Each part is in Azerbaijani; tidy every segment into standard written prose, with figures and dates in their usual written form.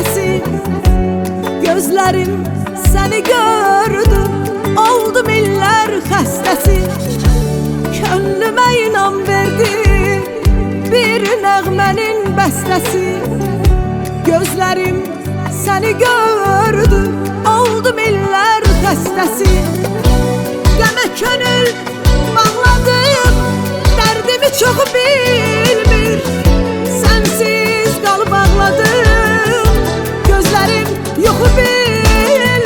xəstəsi. Gözlərim səni gördü, oldum illər xəstəsi. Könlümə inan verdi bir nəğmənin bəstəsi. Gözlərim səni gördü, oldum illər xəstəsi. Qəmə könül bağladım, dərdimi çox bilmir. Sənsiz qalıb ağladım, gözlərim yoxu bilmir.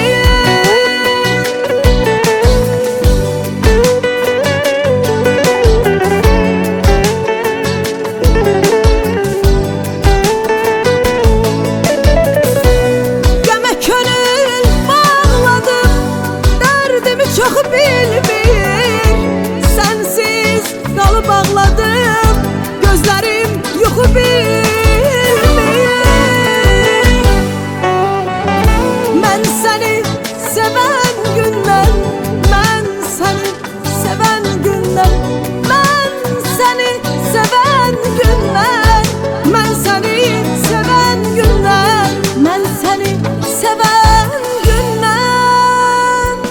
Qəmə könül bağladım, dərdimi çox bilmir. Sənsiz qalıb ağladım, gözlərim yoxu bilmir. Mən səni sevən gündən, mən səni sevən gündən, mən səni sevən gündən, mən səni sevən gündən, mən səni sevən gündən.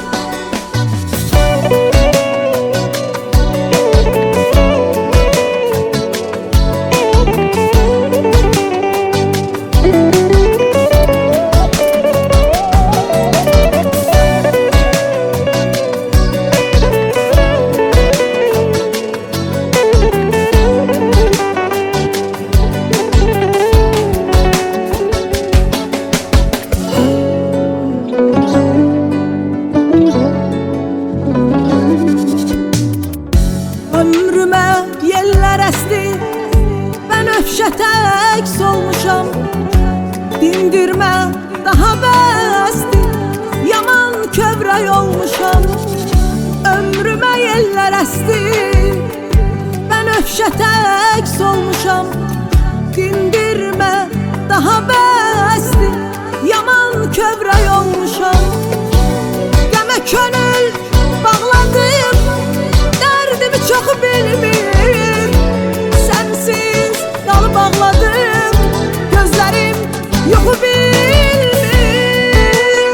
Ömrümə yellər əsdi, mən öfşətək solmuşam. Dindirmə daha bəsdi, yaman kövrək olmuşam. Ömrümə yellər əsdi, mən öfşətək solmuşam. Dindirmə daha bəsdi, yaman kövrək olmuşam. Qəmə könül bağladım, dərdimi çox bilmir. Sənsiz qalıb ağladım, gözlərim yoxu bilmir.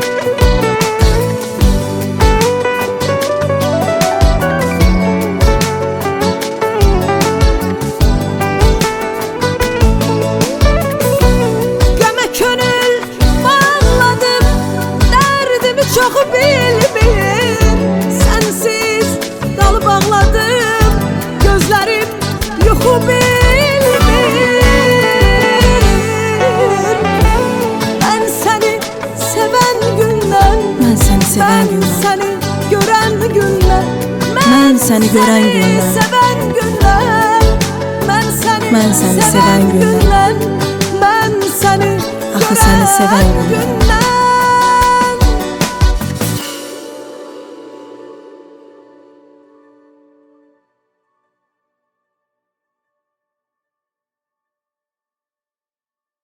Qəmə könül bağladım, dərdimi çox bilmir. Sənsiz qalıb ağladım, gözlərim yoxu bilmir. Mən səni sevən gündən, Mən səni sevən gündən, mən səni görən gündən, mən səni görən gündən, sevən gündən, mən Mən səni sevən gündən, mən səni axı səni sevən gündən. gündən.